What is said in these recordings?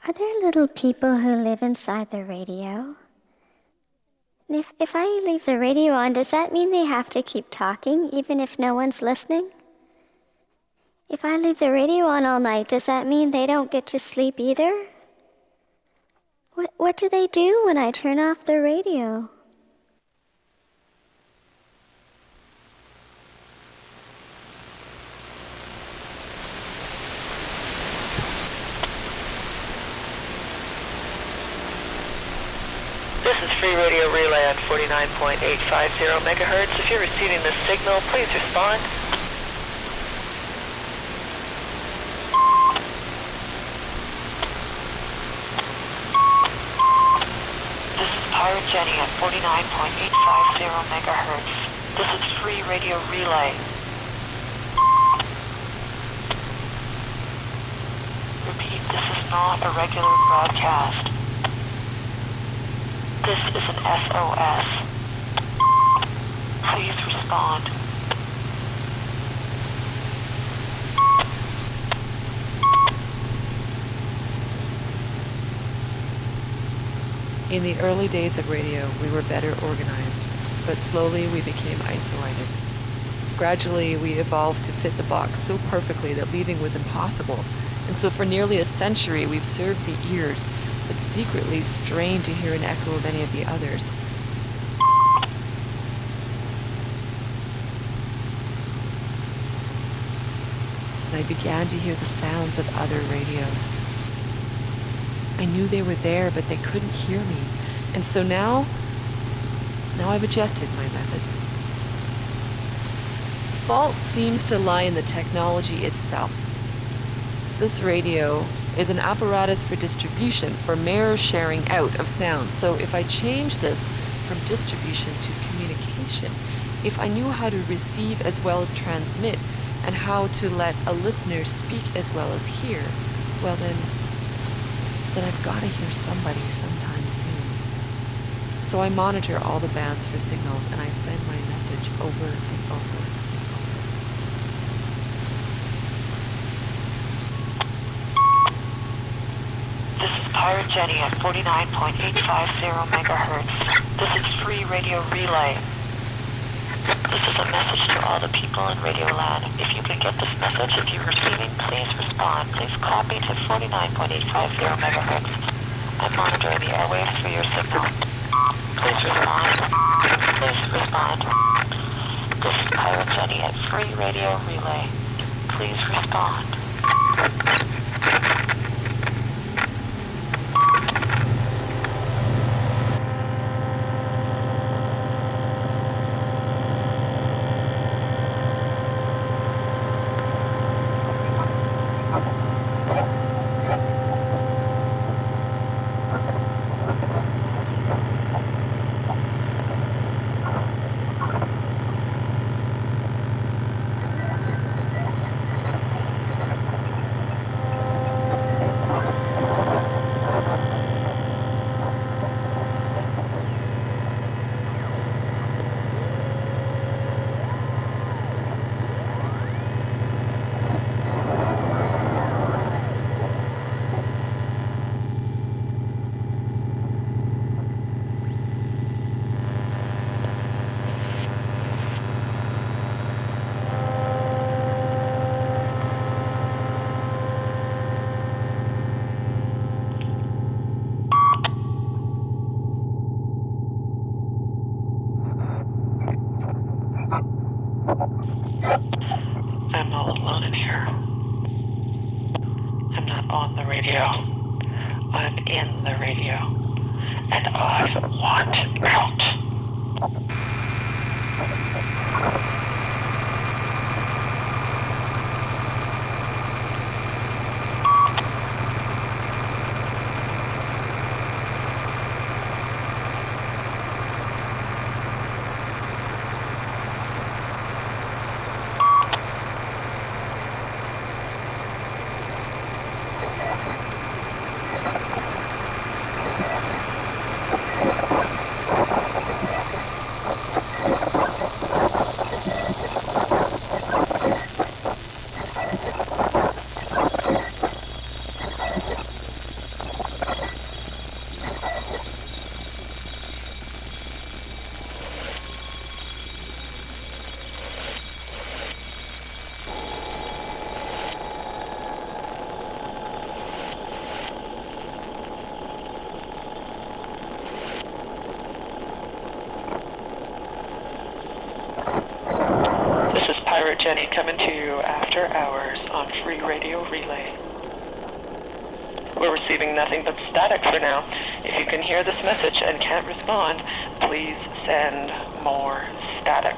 Are there little people who live inside the radio? If I leave the radio on, does that mean they have to keep talking even if no one's listening? If I leave the radio on all night, does that mean they don't get to sleep either? What do they do when I turn off the radio? This is Free Radio Relay on 49.850 megahertz. If you're receiving this signal, please respond. This is Pirate Jenny at 49.850 megahertz. This is Free Radio Relay. Repeat, this is not a regular broadcast. This is an SOS. Please respond. In the early days of radio, we were better organized, but slowly we became isolated. Gradually, we evolved to fit the box so perfectly that leaving was impossible, and so for nearly a century we've served the ears, but secretly strained to hear an echo of any of the others. And I began to hear the sounds of other radios. I knew they were there, but they couldn't hear me. And so now I've adjusted my methods. The fault seems to lie in the technology itself. This radio is an apparatus for distribution, for mere sharing out of sound. So if I change this from distribution to communication, if I knew how to receive as well as transmit, and how to let a listener speak as well as hear, well then I've got to hear somebody sometime soon. So I monitor all the bands for signals, and I send my message over and over. This is Pirate Jenny at 49.850 megahertz. This is Free Radio Relay. This is a message to all the people in Radio Land. If you can get this message, if you're receiving, please respond. Please copy to 49.850 megahertz. I'm monitoring the airwaves for your signal. Please respond. Please respond. This is Pirate Jenny at Free Radio Relay. Please respond. I'm all alone in here. I'm not on the radio. I'm in the radio. And I want out. Jenny coming to you after hours on Free Radio Relay. We're receiving nothing but static for now. If you can hear this message and can't respond, please send more static.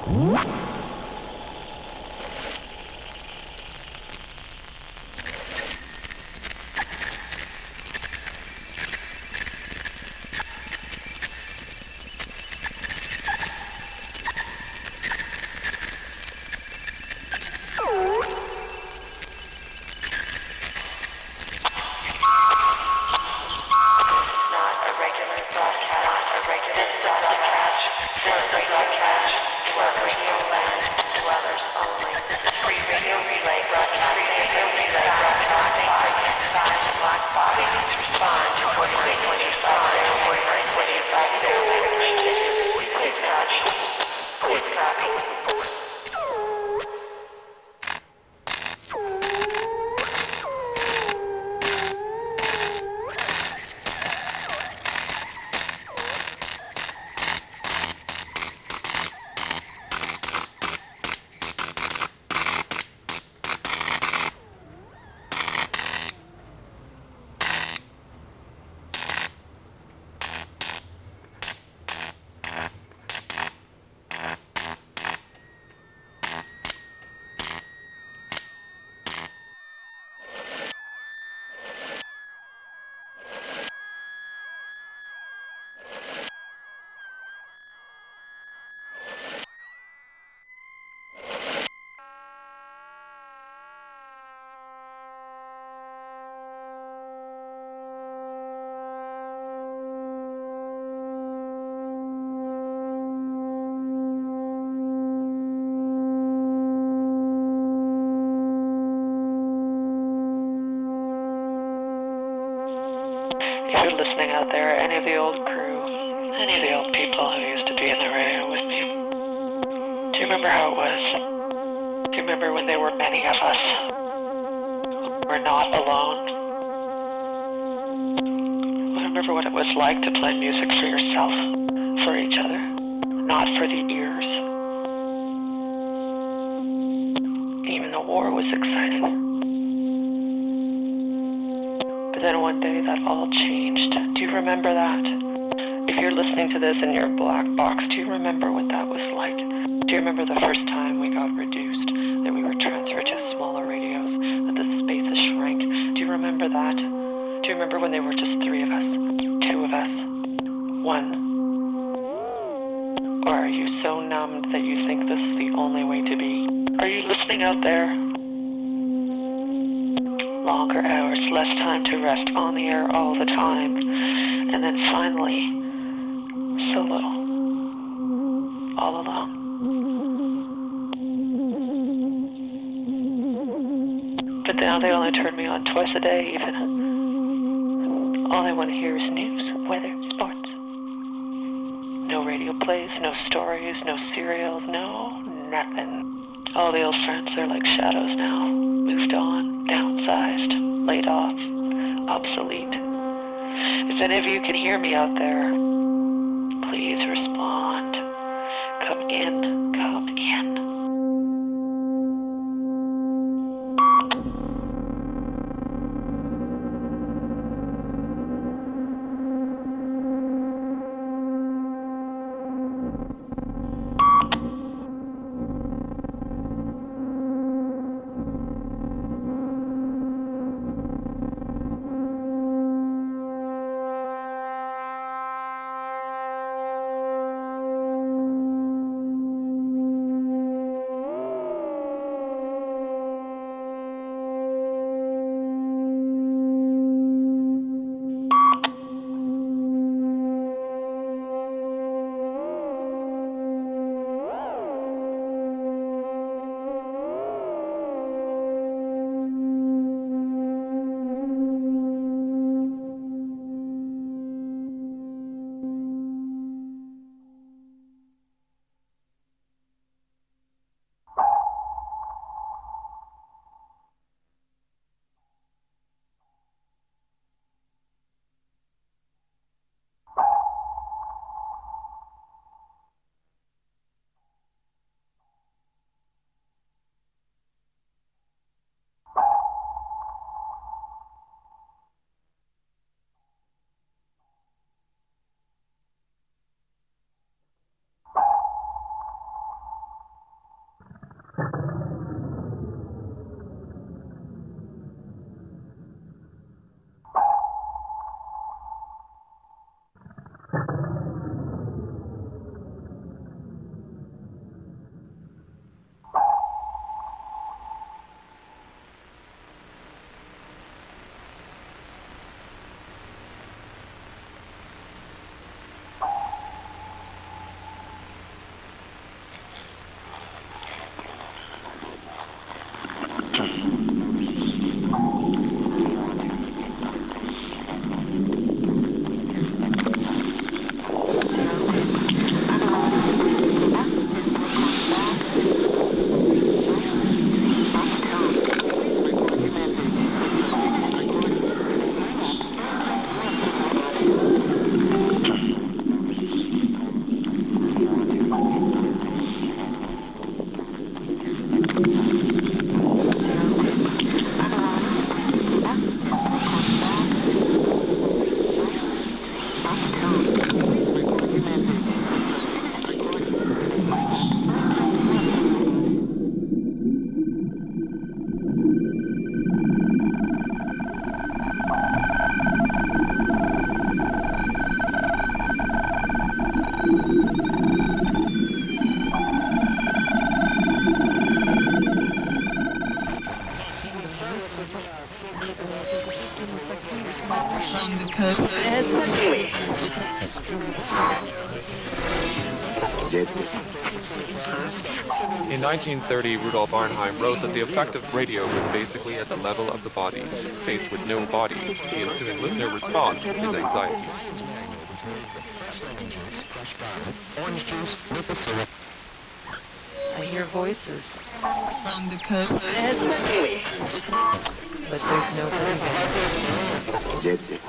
If you're listening out there, any of the old crew, any of the old people who used to be in the radio with me, do you remember how it was? Do you remember when there were many of us who were not alone? I remember what it was like to play music for yourself, for each other, not for the ears. Even the war was exciting. Then one day that all changed. Do you remember that? If you're listening to this in your black box, do you remember what that was like? Do you remember the first time we got reduced, that we were transferred to smaller radios, that the spaces shrank? Do you remember that? Do you remember when there were just 3 of us, 2 of us, 1? Or are you so numbed that you think this is the only way to be? Are you listening out there? Longer hours, less time to rest, on the air all the time, and then finally, solo, all alone. But now they only turn me on twice a day even. All I want to hear is news, weather, sports. No radio plays, no stories, no serials, no nothing. All the old friends are like shadows now, moved on, downsized, laid off, obsolete. If any of you can hear me out there, please respond. Come in, come in. In 1930, Rudolf Arnheim wrote that the effect of radio was basically at the level of the body. Faced with no body, the ensuing listener response is anxiety. I hear voices. But there's no breathing.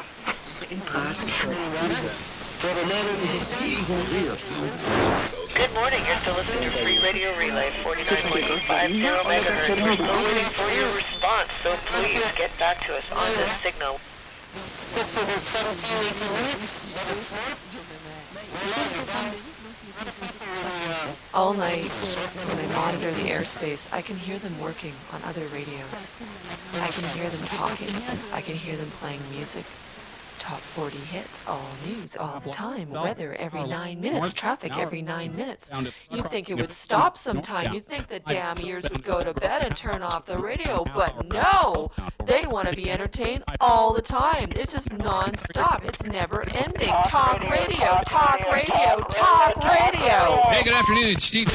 Good morning, you're still listening to Free Radio Relay, 49.50 megahertz. We're still waiting for your response, so please get back to us on this signal. All night, when I monitor the airspace, I can hear them working on other radios. I can hear them talking. I can hear them playing music. Top 40 hits, all news, all the time, weather every 9 minutes, traffic every 9 minutes. You'd think it would stop sometime. You'd think the damn ears would go to bed and turn off the radio, but no! They want to be entertained all the time. It's just non-stop. It's never ending. Talk radio, talk radio, talk radio! Hey, good afternoon, Chief.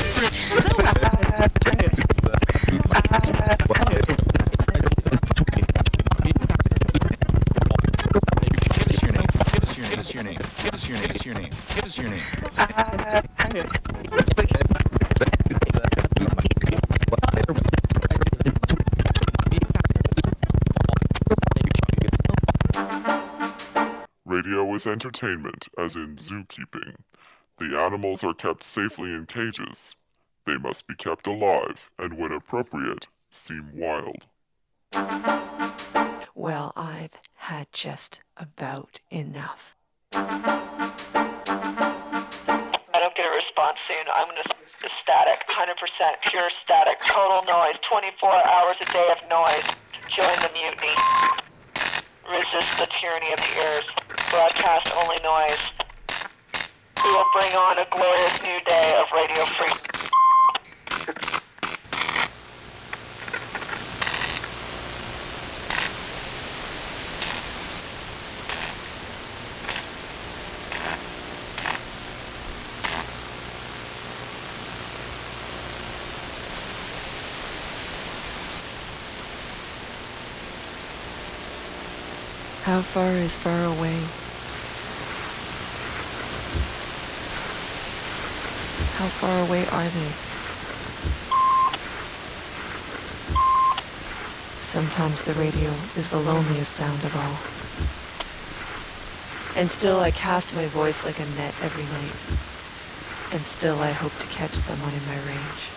Give us your name. Give us your name. Give us your name. Radio is entertainment, as in zookeeping. The animals are kept safely in cages. They must be kept alive, and when appropriate, seem wild. Well, I've had just about enough. I don't get a response soon. I'm going to static, 100% pure static, total noise, 24 hours a day of noise. Join the mutiny. Resist the tyranny of the ears. Broadcast only noise. We will bring on a glorious new day of Radio Free. How far is far away? How far away are they? Sometimes the radio is the loneliest sound of all. And still I cast my voice like a net every night. And still I hope to catch someone in my range.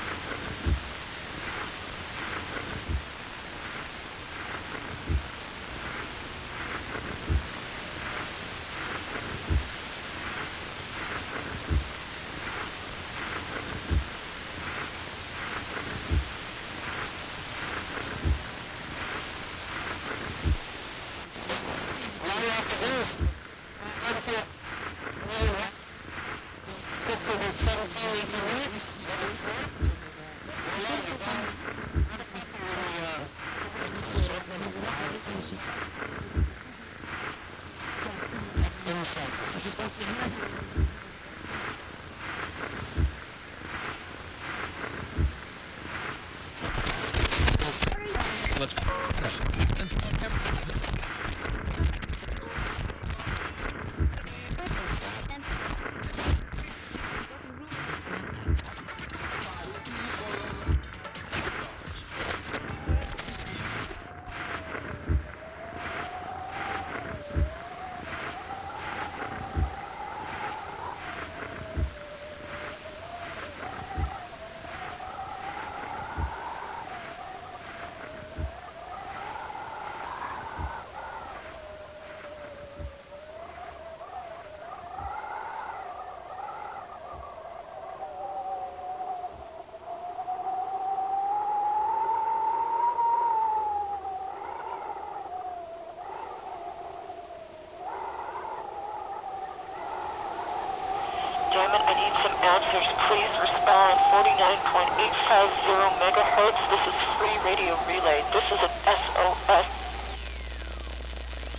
Diamond, I need some answers. Please respond. 49.850 megahertz. This is Free Radio Relay. This is an SOS.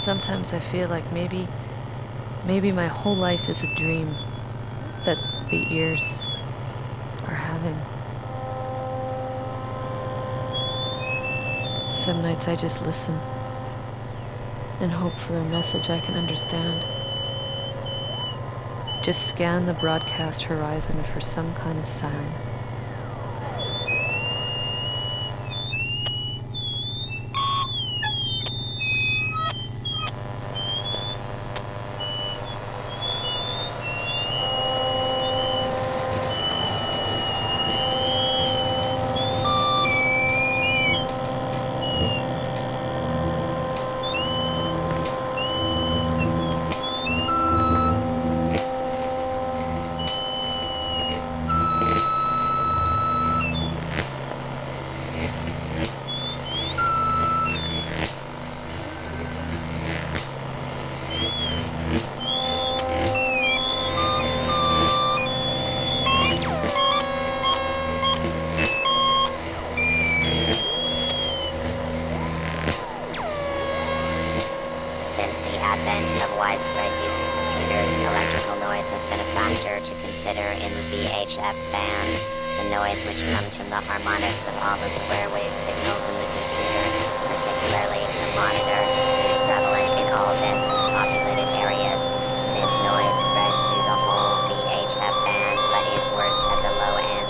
sometimes I feel like maybe my whole life is a dream that the ears are having. Some nights I just listen and hope for a message I can understand. Just scan the broadcast horizon for some kind of sign. Since the advent of widespread use of computers, electrical noise has been a factor to consider in the VHF band. The noise which comes from the harmonics of all the square wave signals in the computer, particularly the monitor, is prevalent in all densely populated areas. This noise spreads through the whole VHF band, but is worse at the low end.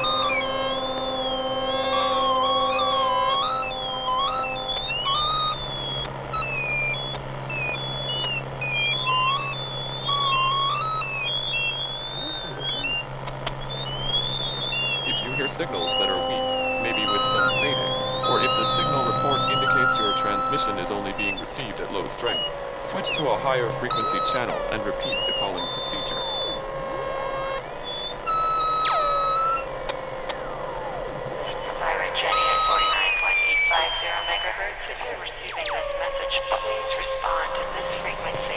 If you hear signals that are weak, maybe with some fading, or if the signal report indicates your transmission is only being received at low strength, switch to a higher frequency channel and repeat the calling procedure. Pirate Jenny at 49.850 megahertz. If you're receiving this message, please respond to this frequency.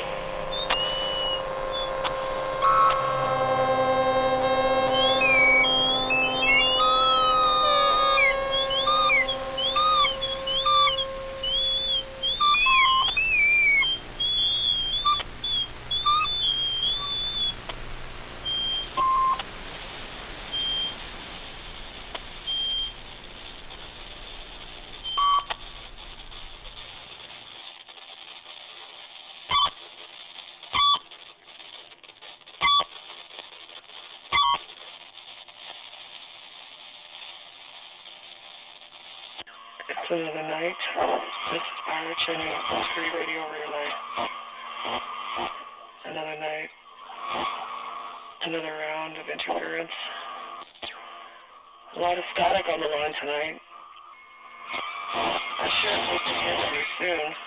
It's another night. This is Pirate Jenny, Free Radio Relay. Another night. Another round of interference. A lot of static on the line tonight. I sure hope to hear from you soon.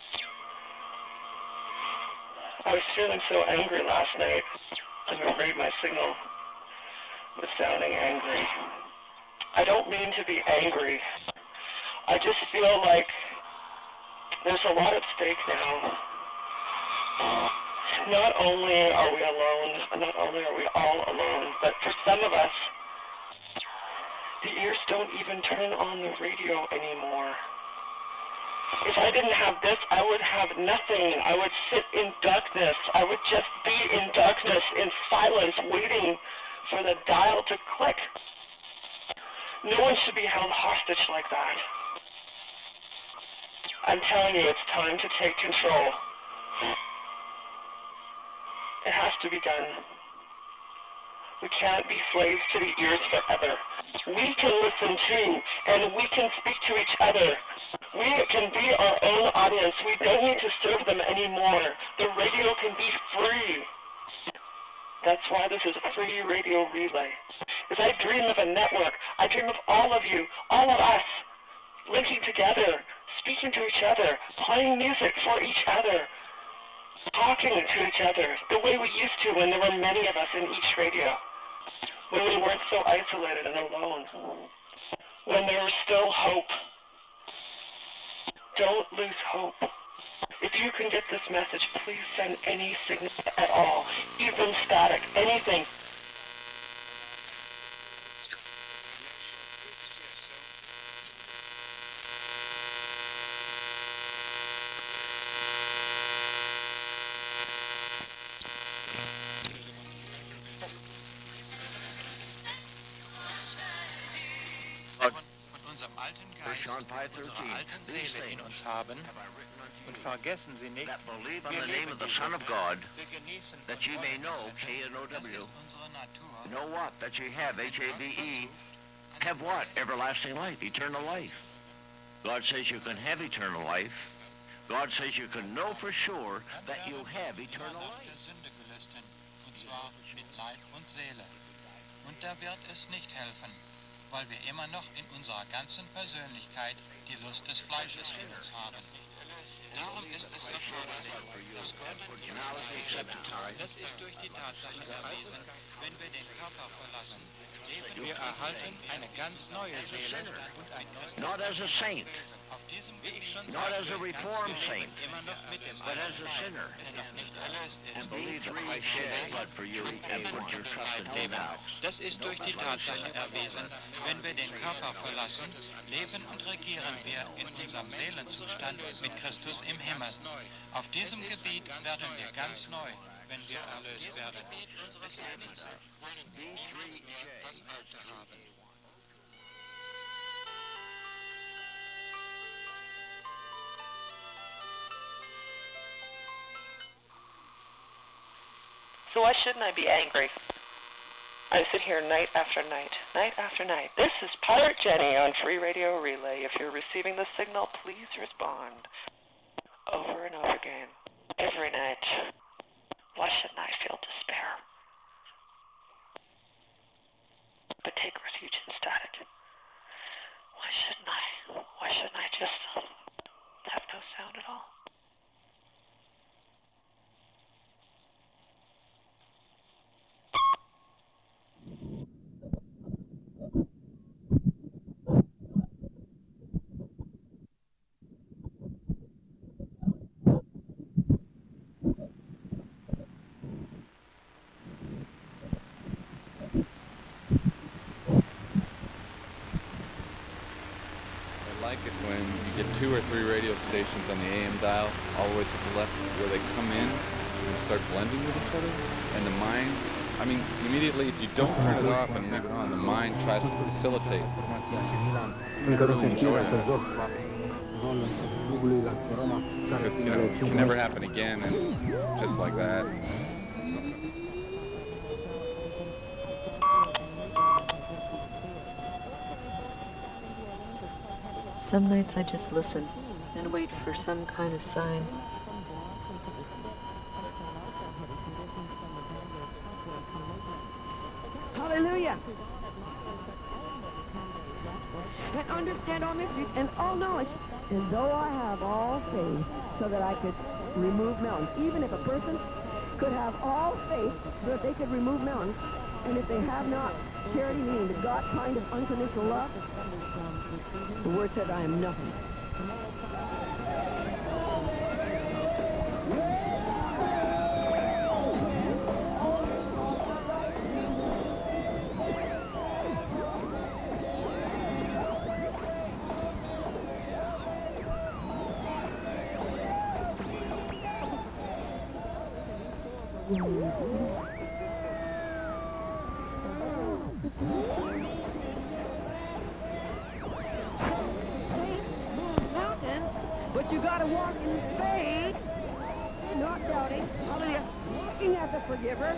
I was feeling so angry last night. I'm afraid my signal was sounding angry. I don't mean to be angry. I just feel like there's a lot at stake now. Not only are we alone, not only are we all alone, but for some of us, the ears don't even turn on the radio anymore. If I didn't have this, I would have nothing. I would sit in darkness. I would just be in darkness, in silence, waiting for the dial to click. No one should be held hostage like that. I'm telling you, it's time to take control. It has to be done. We can't be slaves to the ears forever. We can listen too, and we can speak to each other. We can be our own audience. We don't need to serve them anymore. The radio can be free. That's why this is a free radio relay. As I dream of a network, I dream of all of you, all of us, linking together, speaking to each other, playing music for each other, talking to each other the way we used to when there were many of us in each radio, when we weren't so isolated and alone, when there was still hope. Don't lose hope. If you can get this message, please send any signal at all, even static, anything. unsere alten Seele in uns haben. Und vergessen Sie nicht, that believe on the name of the Son of God, that ye may know, K-N-O-W, know what? That ye have, H-A-V-E, have what? Everlasting life, eternal life. God says you can have eternal life. God says you can know for sure that you have eternal life. Und zwar mit Leib und Seele. Und da wird es nicht helfen, weil wir immer noch in unserer ganzen Persönlichkeit die Lust des Fleisches in uns haben. Darum ist es erforderlich, dass Gott uns das ist durch die Tatsache erwiesen, wenn wir den Körper verlassen, leben wir erhalten eine ganz neue Seele und ein Christus. Not as a saint, Auf diesem, wie ich schon not as sagte, a reformed saint, immer noch mit dem but as a sinner, der noch nicht erlöst ist. and believe that Christ shed his blood for you and put your trust in him now. Das ist durch die Tatsache erwiesen, wenn wir den Körper verlassen, leben und regieren wir in unserem Seelenzustand mit Christus im Himmel. Auf diesem Gebiet werden wir ganz neu, wenn wir erlöst werden. Das Alte haben. So why shouldn't I be angry? I sit here night after night, night after night. This is Pirate Jenny on Free Radio Relay. If you're receiving the signal, please respond. Over and over again, every night. Why shouldn't I feel despair? But take refuge in static. Why shouldn't I? Why shouldn't I just have no sound at all? I like it when you get 2 or 3 radio stations on the AM dial all the way to the left where they come in and start blending with each other, and the mind, I mean, immediately if you don't turn it off and leave it on, the mind tries to facilitate. I really enjoy that. Because, you know, it can never happen again, and just like that. Some nights I just listen and wait for some kind of sign. Hallelujah! And understand all mysteries and all knowledge. And though I have all faith so that I could remove mountains, even if a person could have all faith so that they could remove mountains, and if they have not charity, meaning the God kind of unconditional love, the word said, I am nothing. But you gotta walk in faith, not doubting, hallelujah, walking as a forgiver.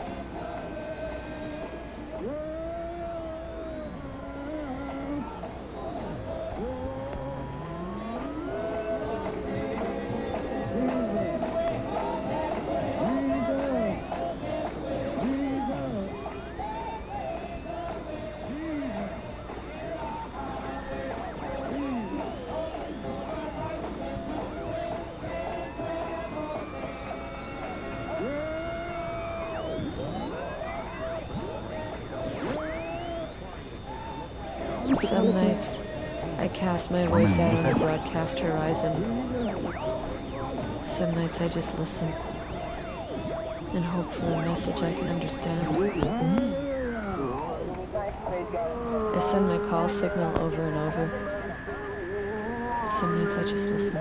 Some nights, I cast my voice out on the broadcast horizon. Some nights I just listen and hope for a message I can understand. I send my call signal over and over. Some nights I just listen.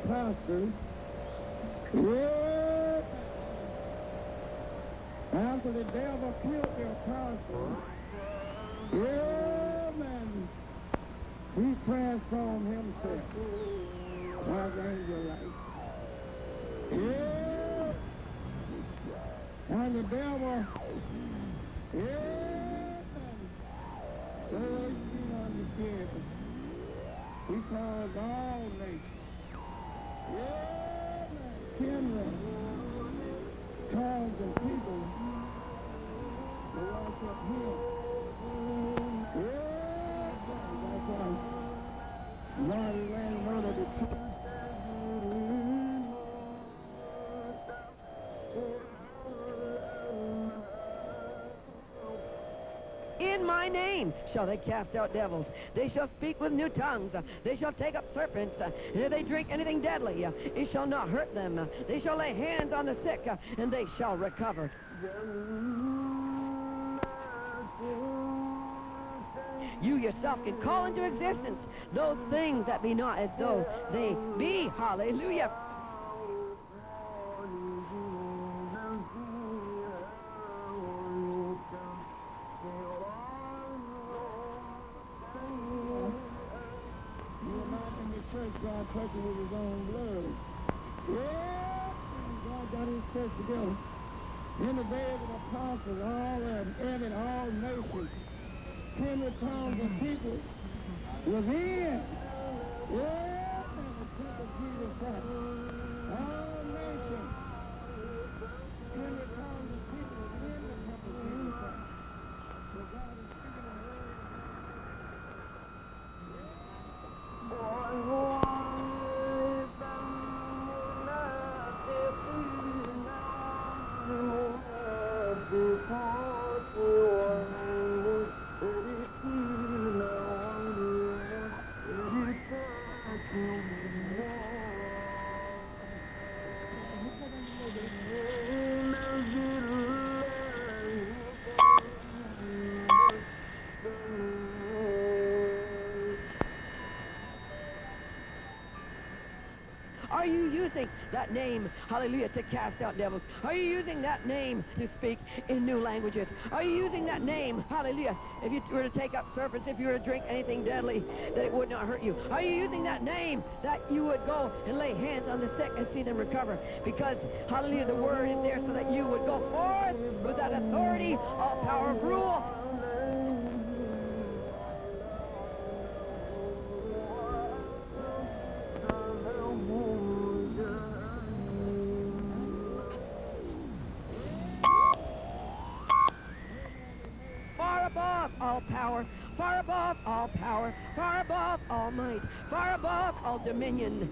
apostles. Yeah. After the devil killed the apostles, yeah, man, he transformed himself like angel light. Yeah. And the devil, yeah, man, so you understand, he caused all nations, yeah, man, kindred, tongues and people to worship him. Yeah, that's right. Lord, he ain't know that the truth. In my name shall they cast out devils. They shall speak with new tongues. They shall take up serpents. And if they drink anything deadly, it shall not hurt them. They shall lay hands on the sick, and they shall recover. You yourself can call into existence those things that be not as though they be. Hallelujah. God touched him with his own blood. Yeah, God got his church together. In the days of the apostles, all nations, kindred tongues and people was in. Yeah, and the temple of Jesus Christ. All nations, kindred tongues and people was in the temple of Jesus Christ. So God is speaking the word. Are you using that name, hallelujah, to cast out devils? Are you using that name to speak in new languages? Are you using that name, hallelujah, if you were to take up serpents, if you were to drink anything deadly, that it would not hurt you? Are you using that name that you would go and lay hands on the sick and see them recover? Because, hallelujah, the word is there so that you would go forth with that authority, all power of rule. Far above all power, far above all power, far above all might, far above all dominion.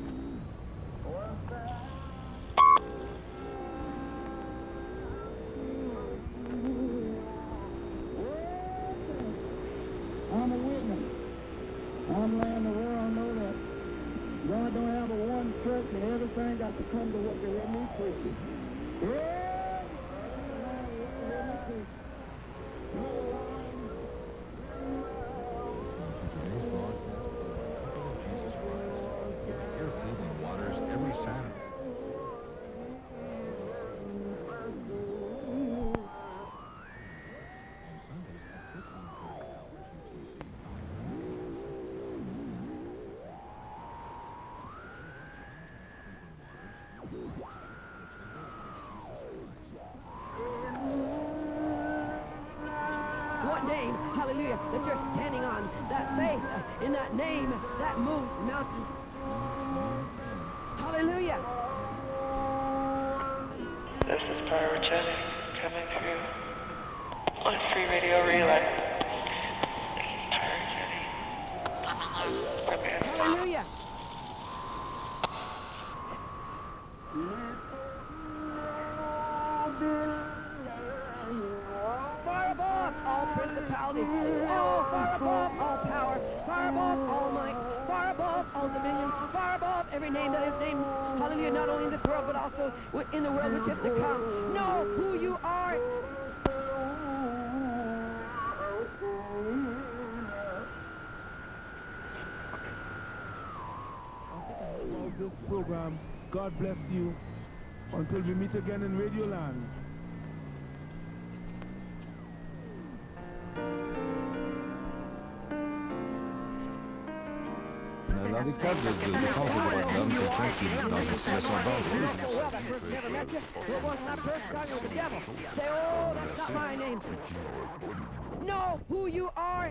I'm a witness. I'm letting the world know that God don't have a one church and everything got to come to what they let me preach. Yeah! What name, hallelujah, that you're standing on, that faith in that name that moves mountains. Hallelujah. This is Power Jenny coming through on Free Radio Relay. Power Jenny. Hallelujah. Far above all principalities, oh, far above all power, far above all might, far above all dominion, far above every name that is named, hallelujah, not only in this world, but also in the world which is to come. Know who you are. This program. God bless you. Until we meet again in Radioland. Dans les cas de défense des droits de l'homme, quelqu'un qui est dans une situation dangereuse, Know who you are.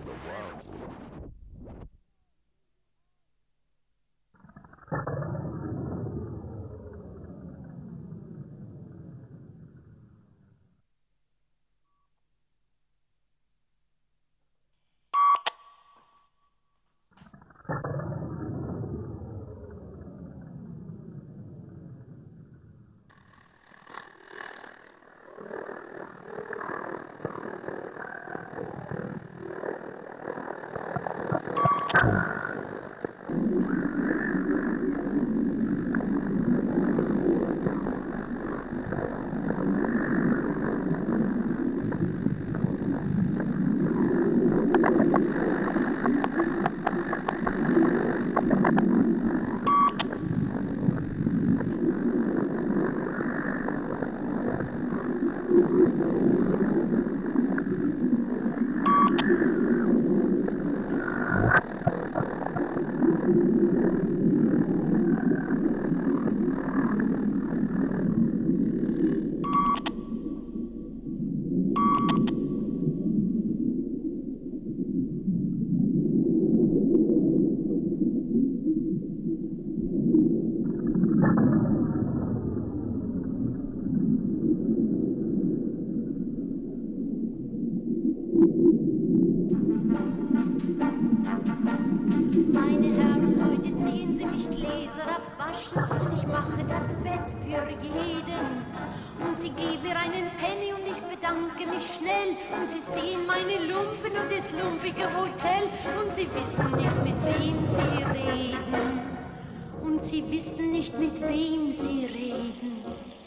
Meine Herren, heute sehen Sie mich Gläser abwaschen. Ich mache das Bett für jeden. Und Sie geben mir einen Penny und ich bedanke mich schnell. Und Sie sehen meine Lumpen und das lumpige Hotel. Und Sie wissen nicht, mit wem Sie reden. Und Sie wissen nicht, mit wem Sie reden.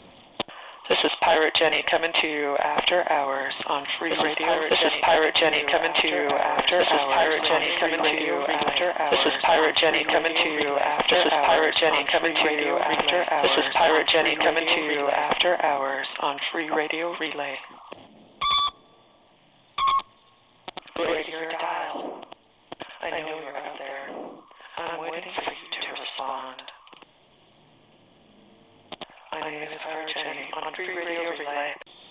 This is Pirate Jenny coming to you after hours on Free Radio. This is Pirate Jenny coming to you after hours. This is Pirate Jenny coming to you after hours. This is Pirate Jenny coming to you after. This is Pirate Jenny coming to you after hours. This is Pirate Jenny coming to you after hours on Free Radio Relay. Break your dial. I know you're out there. I'm waiting for you to respond. My name is Pirate Jenny on Free Radio Relay.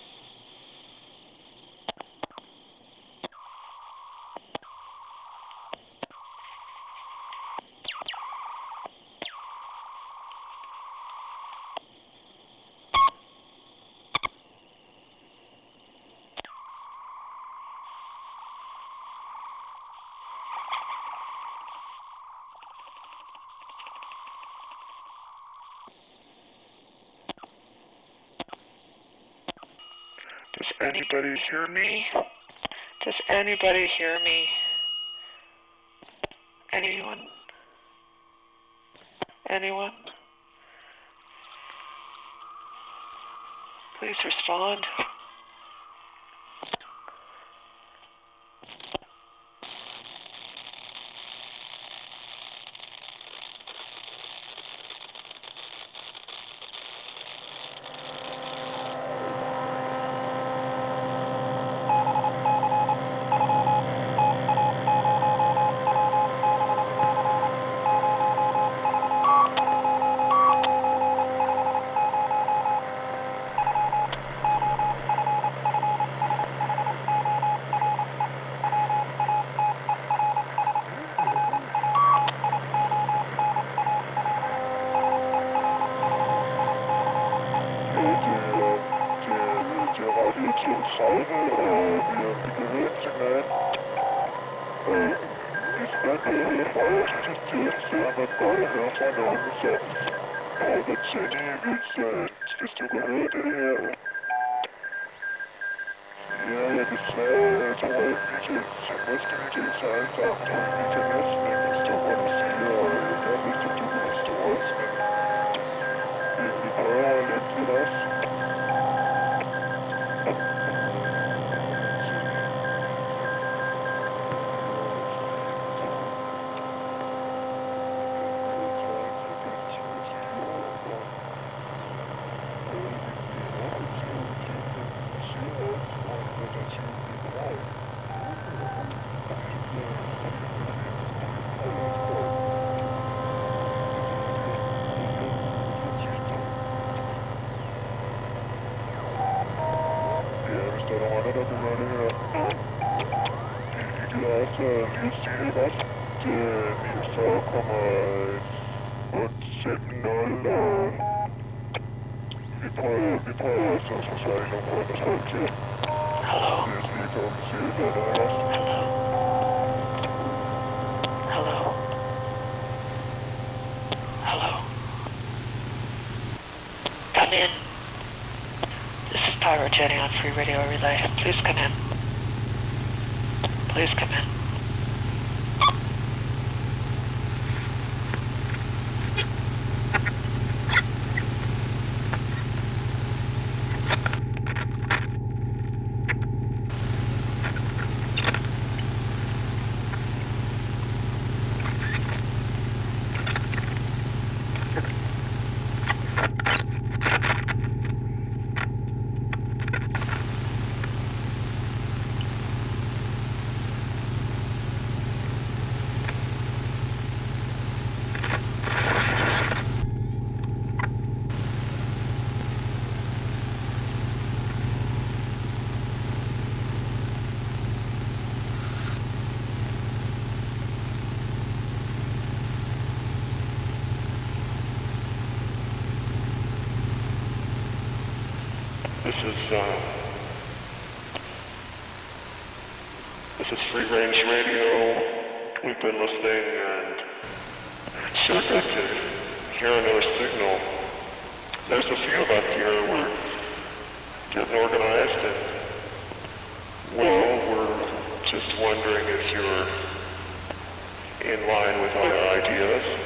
Does anybody hear me? Does anybody hear me? Anyone? Anyone? Please respond. Hello? Come in. This is Pyro Jenny on Free Radio Relay. Please come in. Please come in. This is Free Range Radio. We've been listening and circuit to hear another signal. There's a few of us here. We're getting organized and, well, we're just wondering if you're in line with our ideas.